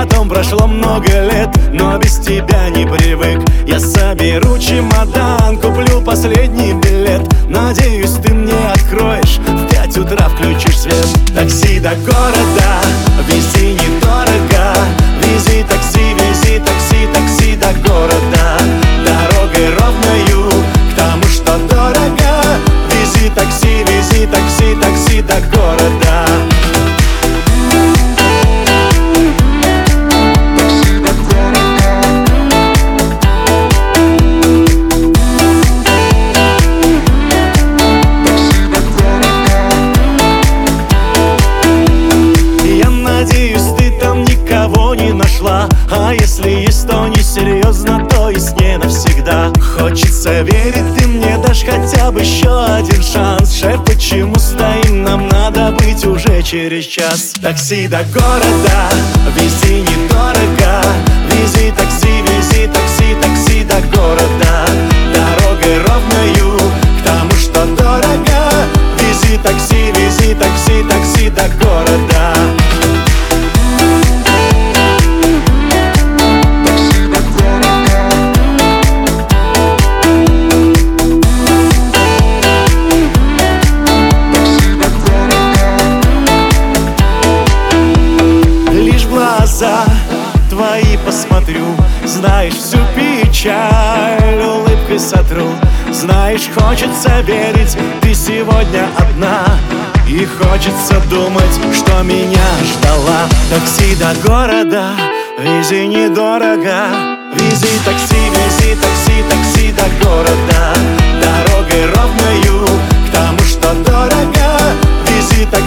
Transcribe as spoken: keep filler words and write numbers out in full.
Потом прошло много лет, но без тебя не привык. Я соберу чемодан, куплю последний билет. Надеюсь, ты мне откроешь, в пять утра включишь свет. Такси до города, вези недорого. Вези такси, вези такси, такси до города. Дорогой ровною, к тому, что дорого. Вези такси, вези такси, такси до города. А если есть, то несерьезно, то есть не навсегда. Хочется верить, ты мне дашь хотя бы еще один шанс. Шеф, почему стоим? Нам надо быть уже через час. Такси до города, вези недорого. Вези такси, вези такси, такси до города. Дорогой ровною, к тому, что дорого. Вези такси, вези такси, такси до города. Твои посмотрю, знаешь, всю печаль улыбкой сотру. Знаешь, хочется верить, ты сегодня одна. И хочется думать, что меня ждала. Такси до города, вези недорого. Вези такси, вези такси, такси до города. Дорогой ровною, к тому, что дорого. Вези такси.